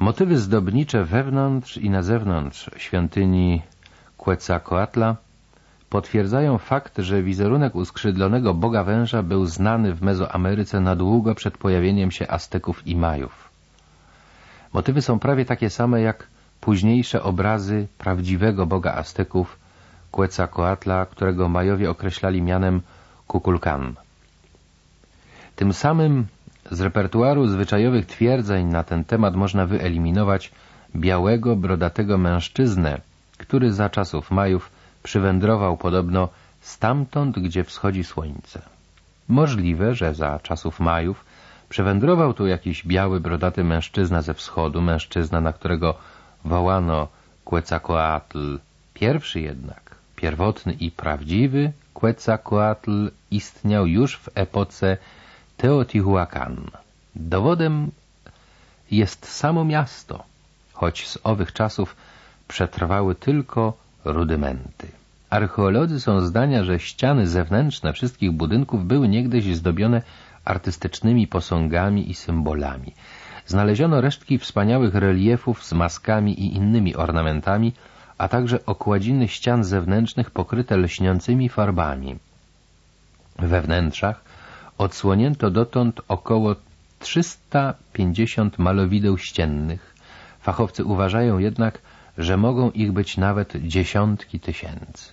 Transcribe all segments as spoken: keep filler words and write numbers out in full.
Motywy zdobnicze wewnątrz i na zewnątrz świątyni Quetzalcoatla potwierdzają fakt, że wizerunek uskrzydlonego Boga Węża był znany w Mezoameryce na długo przed pojawieniem się Azteków i Majów. Motywy są prawie takie same jak późniejsze obrazy prawdziwego Boga Azteków Quetzalcoatla, którego Majowie określali mianem Kukulkan. Tym samym z repertuaru zwyczajowych twierdzeń na ten temat można wyeliminować białego, brodatego mężczyznę, który za czasów Majów przywędrował podobno stamtąd, gdzie wschodzi słońce. Możliwe, że za czasów Majów przywędrował tu jakiś biały, brodaty mężczyzna ze wschodu, mężczyzna, na którego wołano Quetzalcoatl. Pierwszy jednak, pierwotny i prawdziwy Quetzalcoatl istniał już w epoce Teotihuacan. Dowodem jest samo miasto, choć z owych czasów przetrwały tylko rudymenty. Archeolodzy są zdania, że ściany zewnętrzne wszystkich budynków były niegdyś zdobione artystycznymi posągami i symbolami. Znaleziono resztki wspaniałych reliefów z maskami i innymi ornamentami, a także okładziny ścian zewnętrznych pokryte lśniącymi farbami. We wnętrzach odsłonięto dotąd około trzysta pięćdziesiąt malowideł ściennych. Fachowcy uważają jednak, że mogą ich być nawet dziesiątki tysięcy.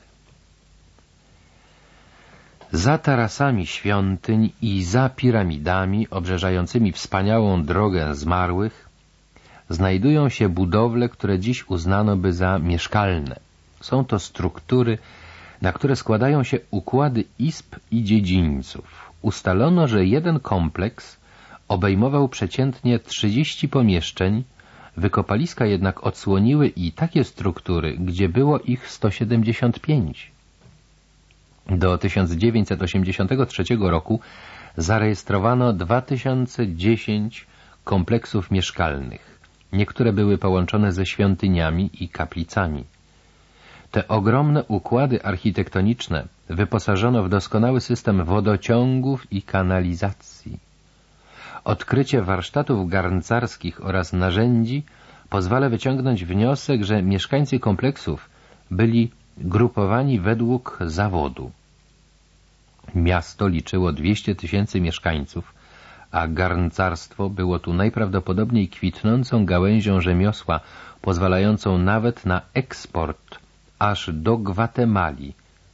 Za tarasami świątyń i za piramidami obrzeżającymi wspaniałą drogę zmarłych znajdują się budowle, które dziś uznano by za mieszkalne. Są to struktury, na które składają się układy izb i dziedzińców. Ustalono, że jeden kompleks obejmował przeciętnie trzydzieści pomieszczeń, wykopaliska jednak odsłoniły i takie struktury, gdzie było ich sto siedemdziesiąt pięć. Do tysiąc dziewięćset osiemdziesiątego trzeciego roku zarejestrowano dwa tysiące dziesięć kompleksów mieszkalnych. Niektóre były połączone ze świątyniami i kaplicami. Te ogromne układy architektoniczne wyposażono w doskonały system wodociągów i kanalizacji. Odkrycie warsztatów garncarskich oraz narzędzi pozwala wyciągnąć wniosek, że mieszkańcy kompleksów byli grupowani według zawodu. Miasto liczyło dwieście tysięcy mieszkańców, a garncarstwo było tu najprawdopodobniej kwitnącą gałęzią rzemiosła, pozwalającą nawet na eksport aż do Gwatemali.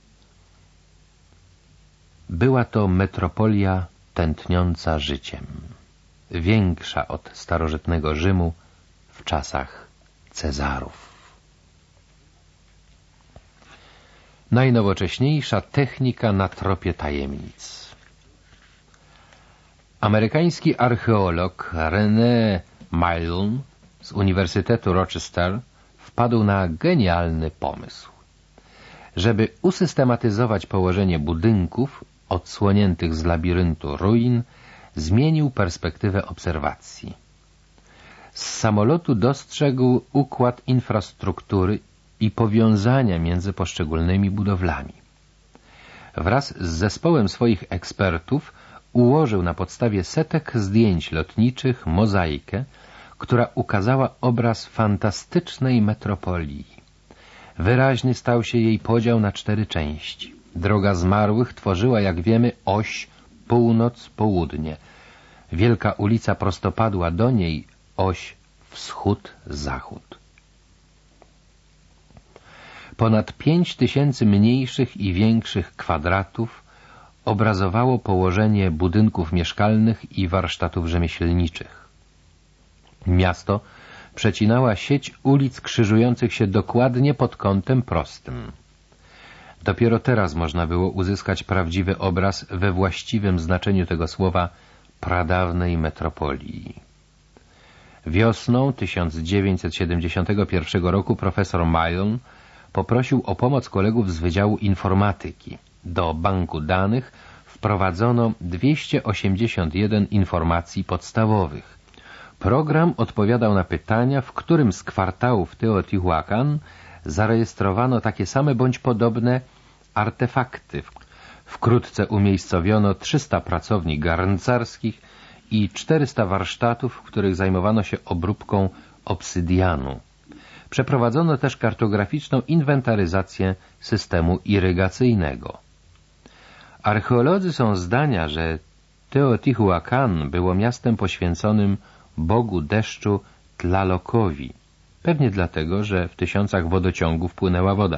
Była to metropolia tętniąca życiem, większa od starożytnego Rzymu w czasach Cezarów. Najnowocześniejsza technika na tropie tajemnic. Amerykański archeolog René Milne z Uniwersytetu Rochester wpadł na genialny pomysł. Żeby usystematyzować położenie budynków odsłoniętych z labiryntu ruin, zmienił perspektywę obserwacji. Z samolotu dostrzegł układ infrastruktury i powiązania między poszczególnymi budowlami. Wraz z zespołem swoich ekspertów ułożył na podstawie setek zdjęć lotniczych mozaikę, która ukazała obraz fantastycznej metropolii. Wyraźny stał się jej podział na cztery części. Droga zmarłych tworzyła, jak wiemy, oś północ-południe. Wielka ulica prostopadła do niej oś wschód-zachód. Ponad pięć tysięcy mniejszych i większych kwadratów obrazowało położenie budynków mieszkalnych i warsztatów rzemieślniczych. Miasto przecinała sieć ulic krzyżujących się dokładnie pod kątem prostym. Dopiero teraz można było uzyskać prawdziwy obraz we właściwym znaczeniu tego słowa pradawnej metropolii. Wiosną tysiąc dziewięćset siedemdziesiątego pierwszego roku profesor Milne poprosił o pomoc kolegów z Wydziału Informatyki. Do banku danych wprowadzono dwieście osiemdziesiąt jeden informacji podstawowych. Program odpowiadał na pytania, w którym z kwartałów Teotihuacan zarejestrowano takie same bądź podobne artefakty. Wkrótce umiejscowiono trzysta pracowni garncarskich i czterysta warsztatów, w których zajmowano się obróbką obsydianu. Przeprowadzono też kartograficzną inwentaryzację systemu irygacyjnego. Archeolodzy są zdania, że Teotihuacan było miastem poświęconym bogu deszczu Tlalocowi, pewnie dlatego, że w tysiącach wodociągów płynęła woda.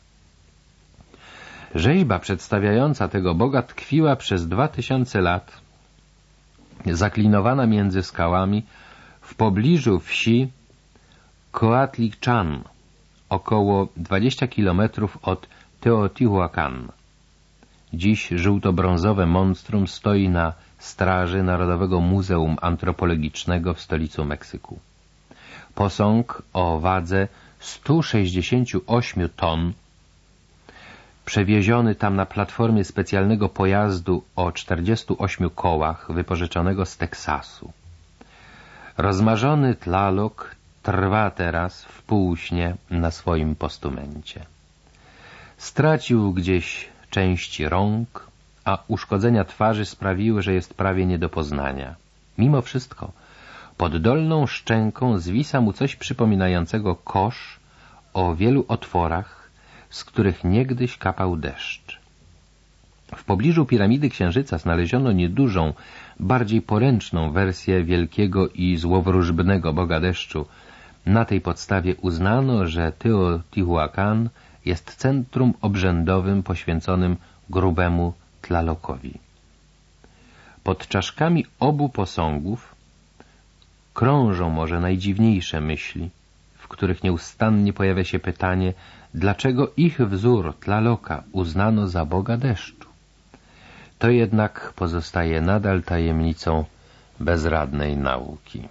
Rzeźba przedstawiająca tego boga tkwiła przez dwa tysiące lat, zaklinowana między skałami w pobliżu wsi Coatlichan, około dwadzieścia kilometrów od Teotihuacan. Dziś żółto-brązowe monstrum stoi na straży Narodowego Muzeum Antropologicznego w stolicy Meksyku. Posąg o wadze stu sześćdziesięciu ośmiu ton, przewieziony tam na platformie specjalnego pojazdu o czterdziestu ośmiu kołach wypożyczonego z Teksasu. Rozmarzony Tlaloc trwa teraz w półśnie na swoim postumencie. Stracił gdzieś części rąk, a uszkodzenia twarzy sprawiły, że jest prawie nie do poznania. Mimo wszystko pod dolną szczęką zwisa mu coś przypominającego kosz o wielu otworach, z których niegdyś kapał deszcz. W pobliżu piramidy Księżyca znaleziono niedużą, bardziej poręczną wersję wielkiego i złowróżbnego boga deszczu. Na tej podstawie uznano, że Teotihuacan jest centrum obrzędowym poświęconym grubemu Tlalocowi. Pod czaszkami obu posągów krążą może najdziwniejsze myśli, w których nieustannie pojawia się pytanie, dlaczego ich wzór Tlaloca uznano za boga deszczu. To jednak pozostaje nadal tajemnicą bezradnej nauki.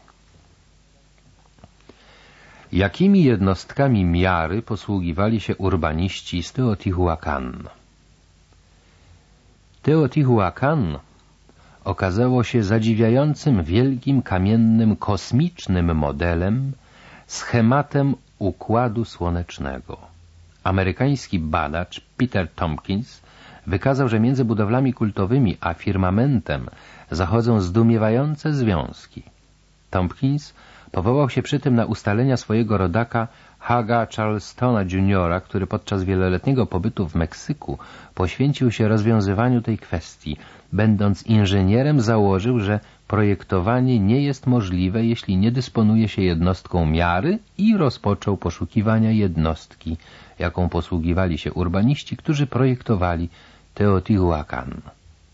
Jakimi jednostkami miary posługiwali się urbaniści z Teotihuacan? Teotihuacan okazało się zadziwiającym wielkim kamiennym kosmicznym modelem, schematem układu słonecznego. Amerykański badacz Peter Tompkins wykazał, że między budowlami kultowymi a firmamentem zachodzą zdumiewające związki. Tompkins powołał się przy tym na ustalenia swojego rodaka Hugha Charlestona juniora, który podczas wieloletniego pobytu w Meksyku poświęcił się rozwiązywaniu tej kwestii. Będąc inżynierem, założył, że projektowanie nie jest możliwe, jeśli nie dysponuje się jednostką miary, i rozpoczął poszukiwania jednostki, jaką posługiwali się urbaniści, którzy projektowali Teotihuacan.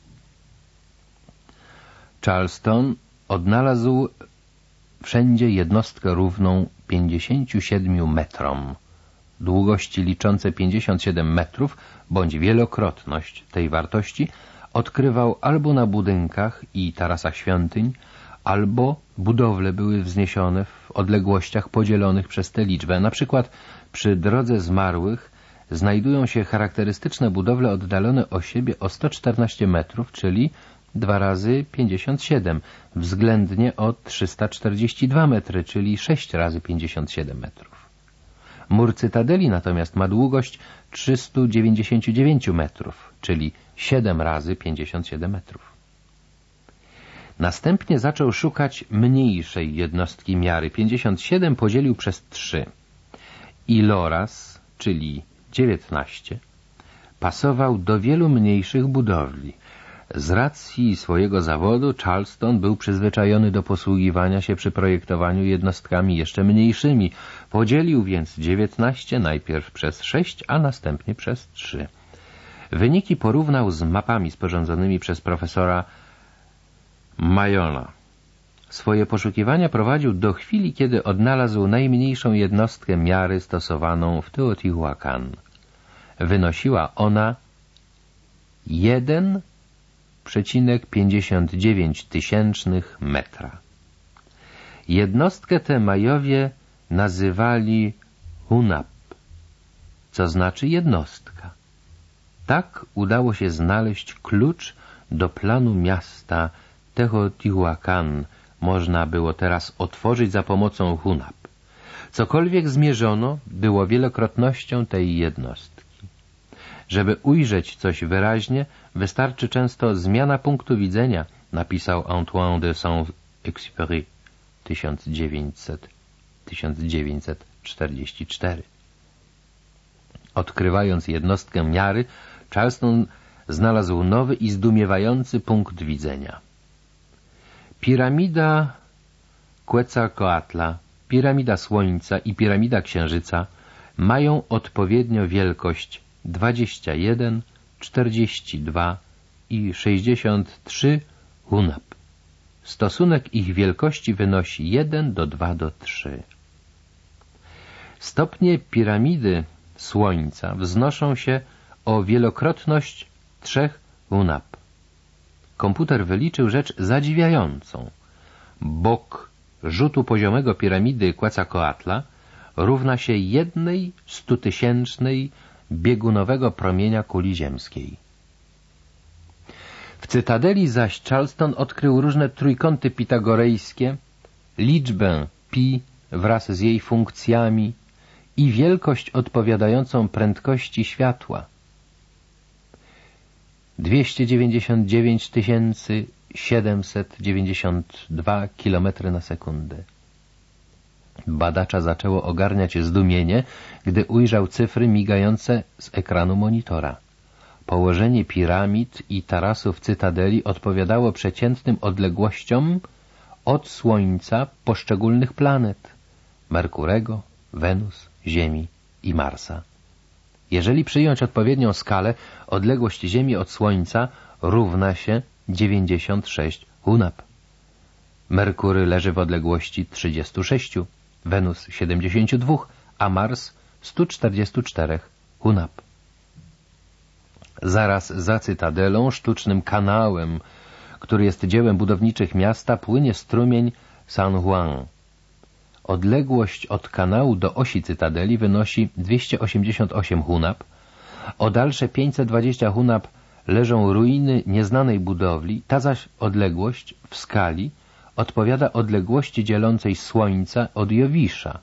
Charleston odnalazł wszędzie jednostkę równą pięćdziesięciu siedmiu metrom, długości liczące pięćdziesiąt siedem metrów, bądź wielokrotność tej wartości odkrywał albo na budynkach i tarasach świątyń, albo budowle były wzniesione w odległościach podzielonych przez tę liczbę. Na przykład przy Drodze Zmarłych znajdują się charakterystyczne budowle oddalone od siebie o sto czternaście metrów, czyli dwa razy pięćdziesiąt siedem, względnie o trzysta czterdzieści dwa metry, czyli sześć razy pięćdziesiąt siedem metrów. Mur Cytadeli natomiast ma długość trzysta dziewięćdziesiąt dziewięć metrów, czyli siedem razy pięćdziesiąt siedem metrów. Następnie zaczął szukać mniejszej jednostki miary. pięćdziesiąt siedem podzielił przez trzy. Iloraz, czyli dziewiętnaście, pasował do wielu mniejszych budowli. Z racji swojego zawodu Charleston był przyzwyczajony do posługiwania się przy projektowaniu jednostkami jeszcze mniejszymi. Podzielił więc dziewiętnaście najpierw przez sześć, a następnie przez trzy. Wyniki porównał z mapami sporządzonymi przez profesora Mayona. Swoje poszukiwania prowadził do chwili, kiedy odnalazł najmniejszą jednostkę miary stosowaną w Teotihuacan. Wynosiła ona jeden przecinek pięćdziesiąt dziewięć tysięcznych metra. Jednostkę tę Majowie nazywali Hunab, co znaczy jednostka. Tak udało się znaleźć klucz do planu miasta Teotihuacan. Można było teraz otworzyć za pomocą Hunab. Cokolwiek zmierzono, było wielokrotnością tej jednostki. Żeby ujrzeć coś wyraźnie, wystarczy często zmiana punktu widzenia, napisał Antoine de Saint-Exupéry tysiąc dziewięćset tysiąc dziewięćset czterdziesty czwarty. Odkrywając jednostkę miary, Charleston znalazł nowy i zdumiewający punkt widzenia. Piramida Quetzalcoatla, piramida Słońca i piramida Księżyca mają odpowiednio wielkość dwadzieścia jeden, czterdzieści dwa i sześćdziesiąt trzy hunab. Stosunek ich wielkości wynosi jeden do dwa do trzech. Stopnie piramidy Słońca wznoszą się o wielokrotność trzech hunab. Komputer wyliczył rzecz zadziwiającą. Bok rzutu poziomego piramidy Quetzalcoatla równa się jednej stutysięcznej biegunowego promienia kuli ziemskiej. W cytadeli zaś Charleston odkrył różne trójkąty pitagorejskie, liczbę pi wraz z jej funkcjami i wielkość odpowiadającą prędkości światła. dwieście dziewięćdziesiąt dziewięć tysięcy siedemset dziewięćdziesiąt dwa kilometry na sekundę. Badacza zaczęło ogarniać zdumienie, gdy ujrzał cyfry migające z ekranu monitora. Położenie piramid i tarasów cytadeli odpowiadało przeciętnym odległościom od Słońca poszczególnych planet — Merkurego, Wenus, Ziemi i Marsa. Jeżeli przyjąć odpowiednią skalę, odległość Ziemi od Słońca równa się dziewięćdziesiąt sześć hunab. Merkury leży w odległości trzydziestu sześciu, Wenus siedemdziesięciu dwóch, a Mars stu czterdziestu czterech hunab. Zaraz za cytadelą, sztucznym kanałem, który jest dziełem budowniczych miasta, płynie strumień San Juan. Odległość od kanału do osi cytadeli wynosi dwieście osiemdziesiąt osiem hunab, o dalsze pięćset dwadzieścia hunab leżą ruiny nieznanej budowli, ta zaś odległość w skali odpowiada odległości dzielącej Słońca od Jowisza.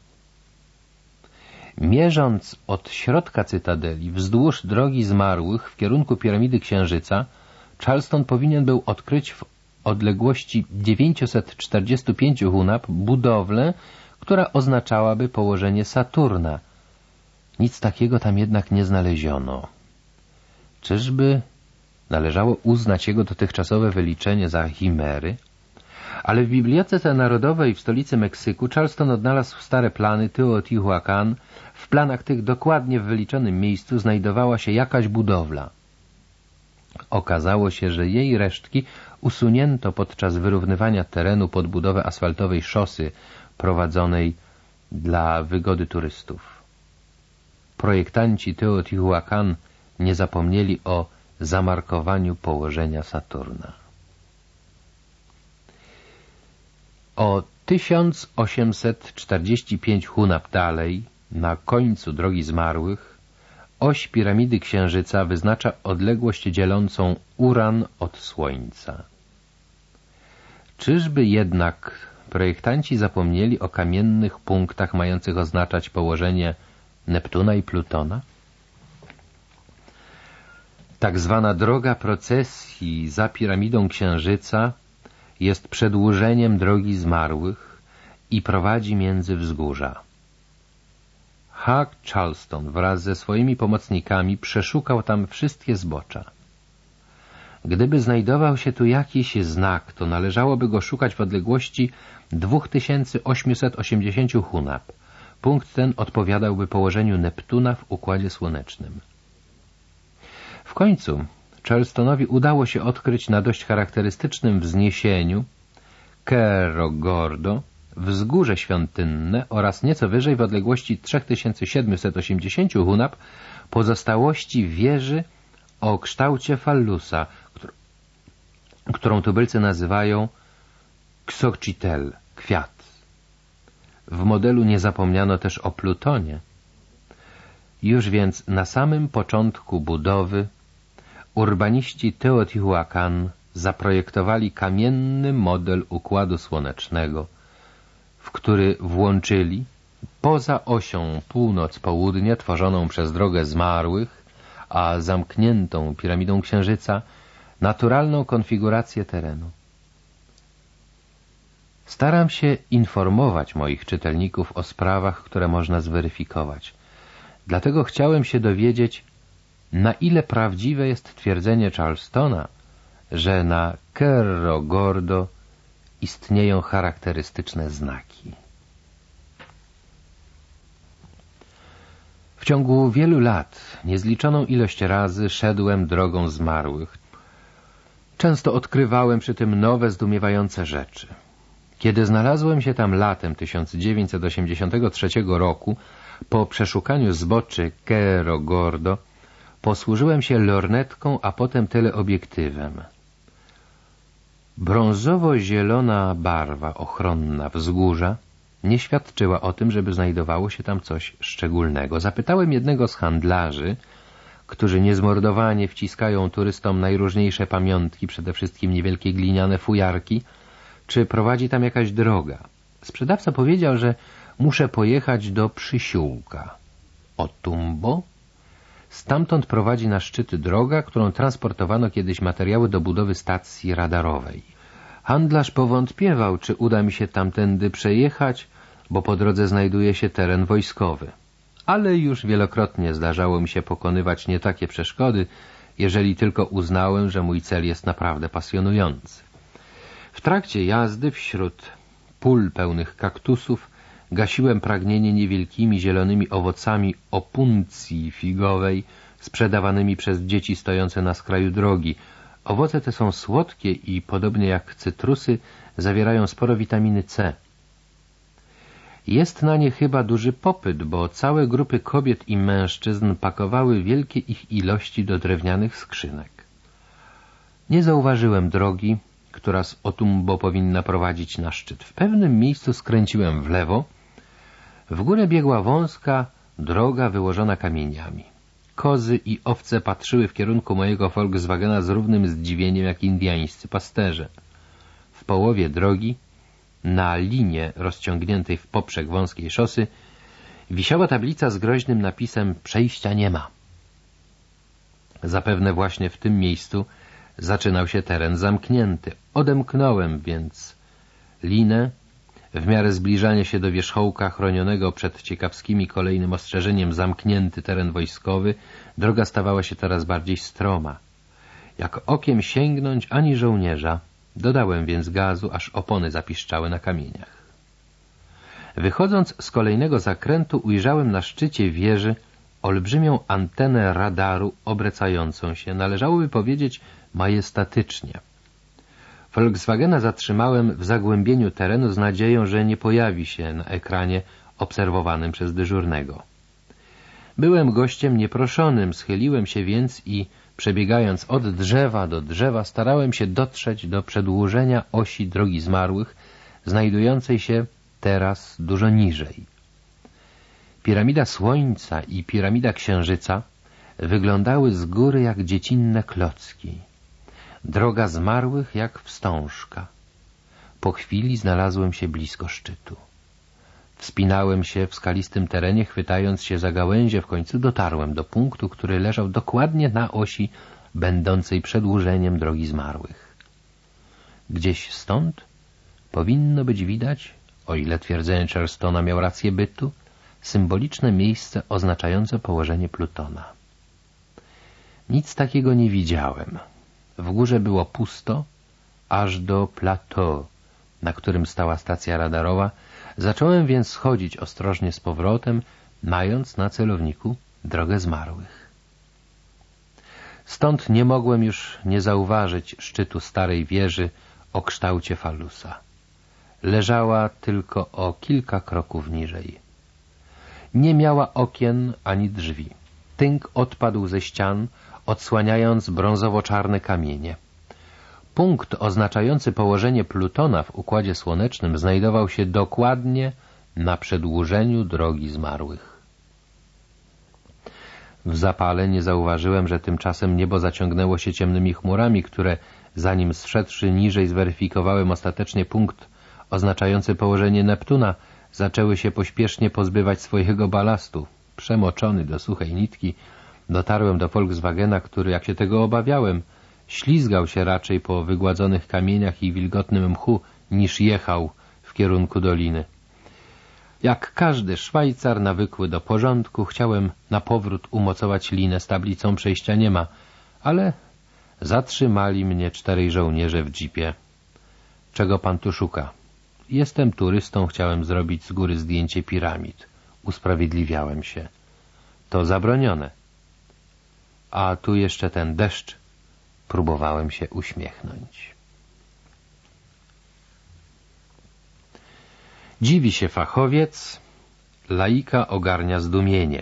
Mierząc od środka cytadeli wzdłuż drogi zmarłych w kierunku piramidy Księżyca, Charleston powinien był odkryć w odległości dziewięćset czterdzieści pięć hunab budowlę, która oznaczałaby położenie Saturna. Nic takiego tam jednak nie znaleziono. Czyżby należało uznać jego dotychczasowe wyliczenie za chimery? Ale w Bibliotece Narodowej w stolicy Meksyku Charleston odnalazł stare plany Teotihuacan. W planach tych dokładnie w wyliczonym miejscu znajdowała się jakaś budowla. Okazało się, że jej resztki usunięto podczas wyrównywania terenu pod budowę asfaltowej szosy prowadzonej dla wygody turystów. Projektanci Teotihuacan nie zapomnieli o zamarkowaniu położenia Saturna. O tysiąc osiemset czterdzieści pięć hunab dalej, na końcu drogi zmarłych, oś piramidy Księżyca wyznacza odległość dzielącą Uran od Słońca. Czyżby jednak projektanci zapomnieli o kamiennych punktach mających oznaczać położenie Neptuna i Plutona? Tak zwana droga procesji za piramidą Księżyca jest przedłużeniem drogi zmarłych i prowadzi między wzgórza. Hugh Charleston wraz ze swoimi pomocnikami przeszukał tam wszystkie zbocza. Gdyby znajdował się tu jakiś znak, to należałoby go szukać w odległości dwa tysiące osiemset osiemdziesiąt hunab. Punkt ten odpowiadałby położeniu Neptuna w Układzie Słonecznym. W końcu Charlestonowi udało się odkryć na dość charakterystycznym wzniesieniu Cerro Gordo wzgórze świątynne oraz nieco wyżej w odległości trzy tysiące siedemset osiemdziesiąt hunab pozostałości wieży o kształcie fallusa, którą tubylcy nazywają Xochitl, kwiat. W modelu nie zapomniano też o Plutonie. Już więc na samym początku budowy urbaniści Teotihuacan zaprojektowali kamienny model Układu Słonecznego, w który włączyli, poza osią północ-południe tworzoną przez drogę zmarłych, a zamkniętą piramidą Księżyca, naturalną konfigurację terenu. Staram się informować moich czytelników o sprawach, które można zweryfikować. Dlatego chciałem się dowiedzieć, na ile prawdziwe jest twierdzenie Charlestona, że na Cerro Gordo istnieją charakterystyczne znaki. W ciągu wielu lat, niezliczoną ilość razy szedłem drogą zmarłych. Często odkrywałem przy tym nowe, zdumiewające rzeczy. Kiedy znalazłem się tam latem tysiąc dziewięćset osiemdziesiątego trzeciego roku, po przeszukaniu zboczy Cerro Gordo, posłużyłem się lornetką, a potem teleobiektywem. Brązowo-zielona barwa ochronna wzgórza nie świadczyła o tym, żeby znajdowało się tam coś szczególnego. Zapytałem jednego z handlarzy, którzy niezmordowanie wciskają turystom najróżniejsze pamiątki, przede wszystkim niewielkie gliniane fujarki, czy prowadzi tam jakaś droga. Sprzedawca powiedział, że muszę pojechać do Przysiółka. Otumbo? Stamtąd prowadzi na szczyt droga, którą transportowano kiedyś materiały do budowy stacji radarowej. Handlarz powątpiewał, czy uda mi się tamtędy przejechać, bo po drodze znajduje się teren wojskowy. Ale już wielokrotnie zdarzało mi się pokonywać nie takie przeszkody, jeżeli tylko uznałem, że mój cel jest naprawdę pasjonujący. W trakcie jazdy wśród pól pełnych kaktusów gasiłem pragnienie niewielkimi zielonymi owocami opuncji figowej sprzedawanymi przez dzieci stojące na skraju drogi. Owoce te są słodkie i, podobnie jak cytrusy, zawierają sporo witaminy C. Jest na nie chyba duży popyt, bo całe grupy kobiet i mężczyzn pakowały wielkie ich ilości do drewnianych skrzynek. Nie zauważyłem drogi, która z Otumbo powinna prowadzić na szczyt. W pewnym miejscu skręciłem w lewo. W górę biegła wąska droga wyłożona kamieniami. Kozy i owce patrzyły w kierunku mojego Volkswagena z równym zdziwieniem jak indiańscy pasterze. W połowie drogi, na linie rozciągniętej w poprzek wąskiej szosy, wisiała tablica z groźnym napisem „Przejścia nie ma”. Zapewne właśnie w tym miejscu zaczynał się teren zamknięty. Odemknąłem więc linę. W miarę zbliżania się do wierzchołka chronionego przed ciekawskimi kolejnym ostrzeżeniem zamknięty teren wojskowy, droga stawała się coraz bardziej stroma. Jak okiem sięgnąć ani żołnierza, dodałem więc gazu, aż opony zapiszczały na kamieniach. Wychodząc z kolejnego zakrętu, ujrzałem na szczycie wieży olbrzymią antenę radaru obracającą się, należałoby powiedzieć majestatycznie. Volkswagena zatrzymałem w zagłębieniu terenu z nadzieją, że nie pojawi się na ekranie obserwowanym przez dyżurnego. Byłem gościem nieproszonym, schyliłem się więc i, przebiegając od drzewa do drzewa, starałem się dotrzeć do przedłużenia osi drogi zmarłych, znajdującej się teraz dużo niżej. Piramida Słońca i piramida Księżyca wyglądały z góry jak dziecinne klocki. Droga zmarłych jak wstążka. Po chwili znalazłem się blisko szczytu. Wspinałem się w skalistym terenie, chwytając się za gałęzie, w końcu dotarłem do punktu, który leżał dokładnie na osi będącej przedłużeniem drogi zmarłych. Gdzieś stąd powinno być widać, o ile twierdzenie Charlestona miał rację bytu, symboliczne miejsce oznaczające położenie Plutona. Nic takiego nie widziałem. W górze było pusto, aż do plateau, na którym stała stacja radarowa. Zacząłem więc schodzić ostrożnie z powrotem, mając na celowniku drogę zmarłych. Stąd nie mogłem już nie zauważyć szczytu starej wieży o kształcie falusa. Leżała tylko o kilka kroków niżej. Nie miała okien ani drzwi. Tynk odpadł ze ścian, odsłaniając brązowo-czarne kamienie. Punkt oznaczający położenie Plutona w Układzie Słonecznym znajdował się dokładnie na przedłużeniu drogi zmarłych. W zapale nie zauważyłem, że tymczasem niebo zaciągnęło się ciemnymi chmurami, które, zanim zszedłszy niżej zweryfikowałem ostatecznie punkt oznaczający położenie Neptuna, zaczęły się pośpiesznie pozbywać swojego balastu. Przemoczony do suchej nitki, dotarłem do Volkswagena, który, jak się tego obawiałem, ślizgał się raczej po wygładzonych kamieniach i wilgotnym mchu, niż jechał w kierunku doliny. Jak każdy Szwajcar nawykły do porządku, chciałem na powrót umocować linę z tablicą przejścia nie ma, ale zatrzymali mnie czterej żołnierze w dżipie. Czego pan tu szuka? Jestem turystą, chciałem zrobić z góry zdjęcie piramid. Usprawiedliwiałem się. To zabronione. A tu jeszcze ten deszcz. Próbowałem się uśmiechnąć. Dziwi się fachowiec, laika ogarnia zdumienie.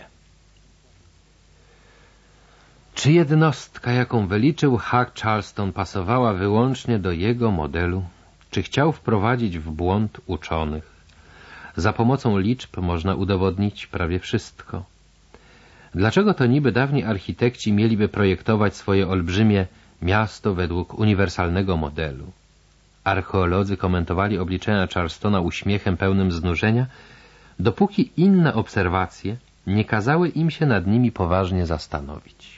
Czy jednostka, jaką wyliczył Hugh Charleston, pasowała wyłącznie do jego modelu? Czy chciał wprowadzić w błąd uczonych? Za pomocą liczb można udowodnić prawie wszystko. Dlaczego to niby dawni architekci mieliby projektować swoje olbrzymie miasto według uniwersalnego modelu? Archeolodzy komentowali obliczenia Charlestona uśmiechem pełnym znużenia, dopóki inne obserwacje nie kazały im się nad nimi poważnie zastanowić.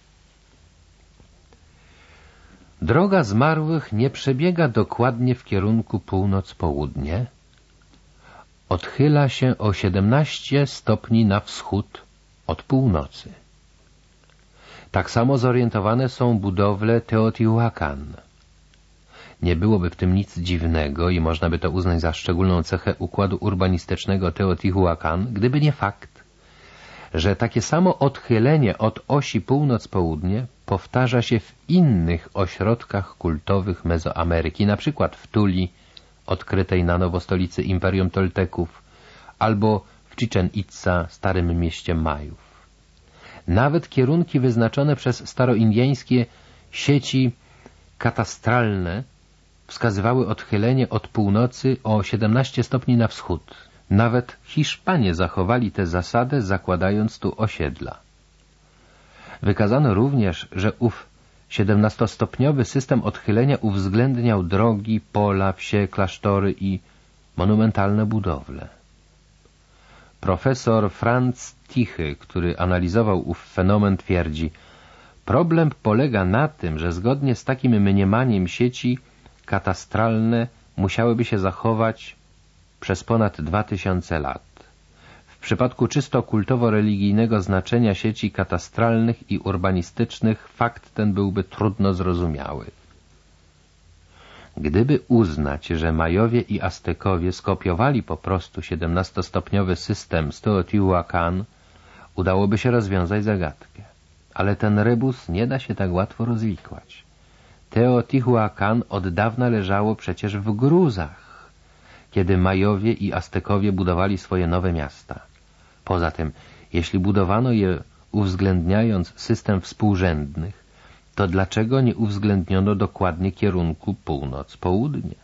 Droga zmarłych nie przebiega dokładnie w kierunku północ-południe. Odchyla się o siedemnaście stopni na wschód od północy. Tak samo zorientowane są budowle Teotihuacan. Nie byłoby w tym nic dziwnego i można by to uznać za szczególną cechę układu urbanistycznego Teotihuacan, gdyby nie fakt, że takie samo odchylenie od osi północ-południe powtarza się w innych ośrodkach kultowych Mezoameryki, na przykład w Tuli, odkrytej na nowo stolicy Imperium Tolteków, albo w Chichen Itza, starym mieście Majów. Nawet kierunki wyznaczone przez staroindiańskie sieci katastralne wskazywały odchylenie od północy o siedemnaście stopni na wschód. Nawet Hiszpanie zachowali tę zasadę, zakładając tu osiedla. Wykazano również, że ów siedemnastostopniowy system odchylenia uwzględniał drogi, pola, wsie, klasztory i monumentalne budowle. Profesor Franz Tichy, który analizował ów fenomen, twierdzi: problem polega na tym, że zgodnie z takim mniemaniem sieci katastralne musiałyby się zachować przez ponad dwa tysiące lat. W przypadku czysto kultowo-religijnego znaczenia sieci katastralnych i urbanistycznych fakt ten byłby trudno zrozumiały. Gdyby uznać, że Majowie i Aztekowie skopiowali po prostu siedemnastostopniowy system z Teotihuacan, udałoby się rozwiązać zagadkę. Ale ten rebus nie da się tak łatwo rozwikłać. Teotihuacan od dawna leżało przecież w gruzach, kiedy Majowie i Aztekowie budowali swoje nowe miasta. Poza tym, jeśli budowano je uwzględniając system współrzędnych, to dlaczego nie uwzględniono dokładnie kierunku północ-południe?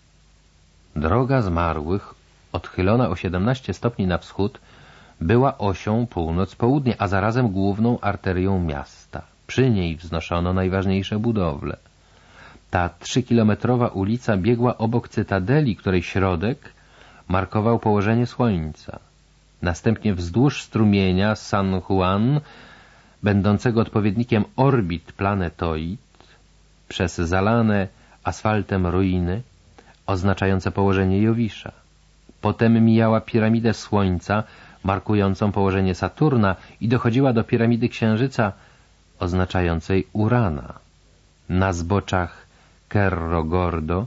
Droga zmarłych, odchylona o siedemnaście stopni na wschód, była osią północ-południe, a zarazem główną arterią miasta. Przy niej wznoszono najważniejsze budowle. Ta trzykilometrowa ulica biegła obok cytadeli, której środek markował położenie słońca. Następnie wzdłuż strumienia San Juan, będącego odpowiednikiem orbit planetoid, przez zalane asfaltem ruiny, oznaczające położenie Jowisza. Potem mijała piramidę Słońca, markującą położenie Saturna, i dochodziła do piramidy Księżyca, oznaczającej Urana. Na zboczach Cerro Gordo,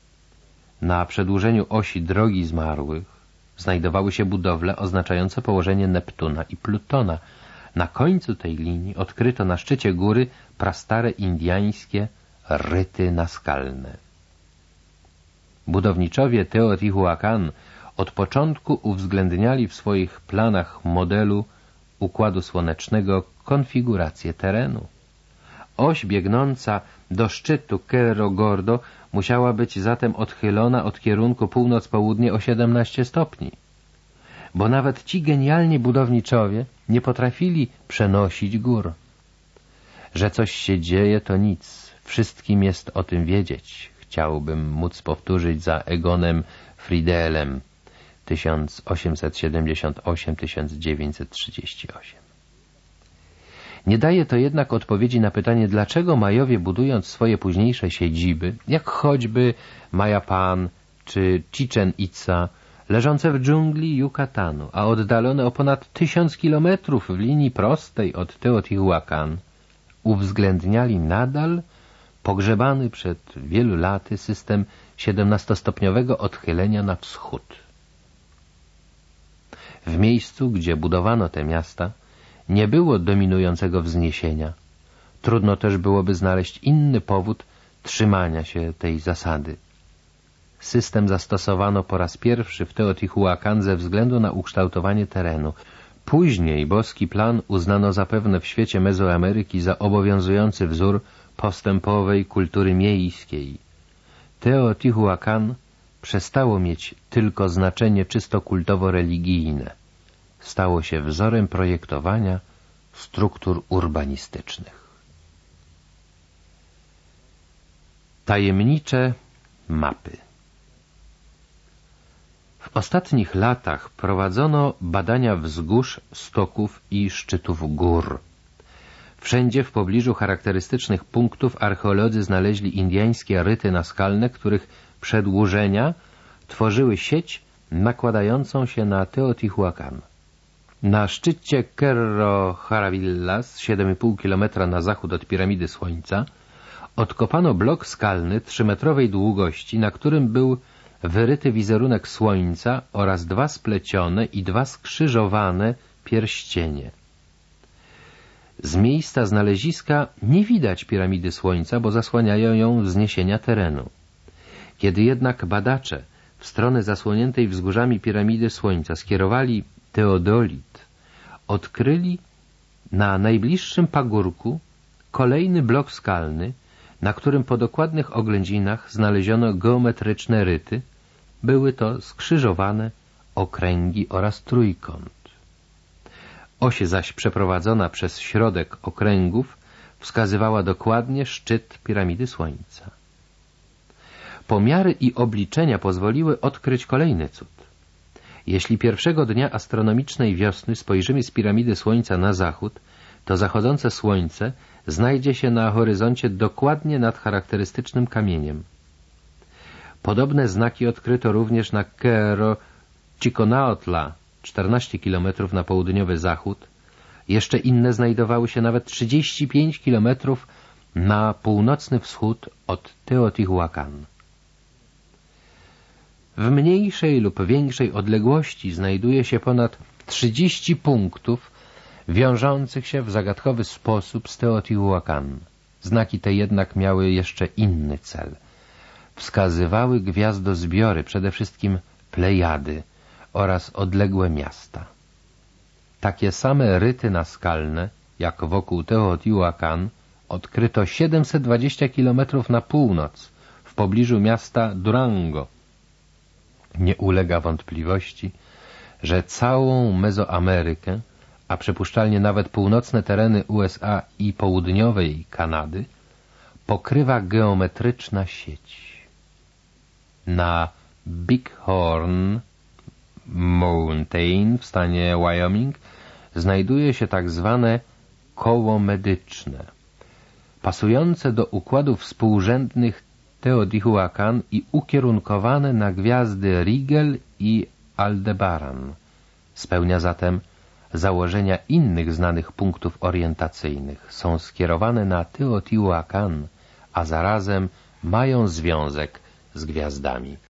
na przedłużeniu osi drogi zmarłych, znajdowały się budowle oznaczające położenie Neptuna i Plutona. Na końcu tej linii odkryto na szczycie góry prastare indyjskie ryty naskalne. Budowniczowie Teotihuacan od początku uwzględniali w swoich planach modelu układu słonecznego konfigurację terenu. Oś biegnąca do szczytu Cerro Gordo musiała być zatem odchylona od kierunku północ-południe o siedemnaście stopni. Bo nawet ci genialni budowniczowie nie potrafili przenosić gór. Że coś się dzieje, to nic. Wszystkim jest o tym wiedzieć. Chciałbym móc powtórzyć za Egonem Friedelem tysiąc osiemset siedemdziesiąt osiem do tysiąc dziewięćset trzydzieści osiem. Nie daje to jednak odpowiedzi na pytanie, dlaczego Majowie, budując swoje późniejsze siedziby, jak choćby Mayapan czy Chichen Itza, leżące w dżungli Yucatanu, a oddalone o ponad tysiąc kilometrów w linii prostej od Teotihuacan, uwzględniali nadal pogrzebany przed wielu laty system siedemnastostopniowego odchylenia na wschód. W miejscu, gdzie budowano te miasta, nie było dominującego wzniesienia. Trudno też byłoby znaleźć inny powód trzymania się tej zasady. System zastosowano po raz pierwszy w Teotihuacan ze względu na ukształtowanie terenu. Później boski plan uznano zapewne w świecie Mezoameryki za obowiązujący wzór postępowej kultury miejskiej. Teotihuacan przestało mieć tylko znaczenie czysto kultowo-religijne. Stało się wzorem projektowania struktur urbanistycznych. Tajemnicze mapy. W ostatnich latach prowadzono badania wzgórz, stoków i szczytów gór. Wszędzie w pobliżu charakterystycznych punktów archeolodzy znaleźli indyjskie ryty naskalne, których przedłużenia tworzyły sieć nakładającą się na Teotihuacan. Na szczycie Cerro Jaravillas, siedem i pół kilometra na zachód od Piramidy Słońca, odkopano blok skalny trzymetrowej długości, na którym był wyryty wizerunek Słońca oraz dwa splecione i dwa skrzyżowane pierścienie. Z miejsca znaleziska nie widać Piramidy Słońca, bo zasłaniają ją wzniesienia terenu. Kiedy jednak badacze w stronę zasłoniętej wzgórzami Piramidy Słońca skierowali teodolit, odkryli na najbliższym pagórku kolejny blok skalny, na którym po dokładnych oględzinach znaleziono geometryczne ryty. Były to skrzyżowane okręgi oraz trójkąt. Oś zaś przeprowadzona przez środek okręgów wskazywała dokładnie szczyt Piramidy Słońca. Pomiary i obliczenia pozwoliły odkryć kolejny cud. Jeśli pierwszego dnia astronomicznej wiosny spojrzymy z Piramidy Słońca na zachód, to zachodzące słońce znajdzie się na horyzoncie dokładnie nad charakterystycznym kamieniem. Podobne znaki odkryto również na Cerro Chiconautla, czternaście kilometrów na południowy zachód. Jeszcze inne znajdowały się nawet trzydzieści pięć kilometrów na północny wschód od Teotihuacan. W mniejszej lub większej odległości znajduje się ponad trzydzieści punktów wiążących się w zagadkowy sposób z Teotihuacan. Znaki te jednak miały jeszcze inny cel. Wskazywały gwiazdozbiory, przede wszystkim Plejady oraz odległe miasta. Takie same ryty naskalne, jak wokół Teotihuacan, odkryto siedemset dwadzieścia kilometrów na północ, w pobliżu miasta Durango. Nie ulega wątpliwości, że całą Mezoamerykę, a przypuszczalnie nawet północne tereny U S A i południowej Kanady, pokrywa geometryczna sieć. Na Bighorn Mountain w stanie Wyoming znajduje się tak zwane koło medyczne, pasujące do układów współrzędnych Teotihuacan i ukierunkowane na gwiazdy Rigel i Aldebaran. Spełnia zatem założenia innych znanych punktów orientacyjnych. Są skierowane na Teotihuacan, a zarazem mają związek z gwiazdami.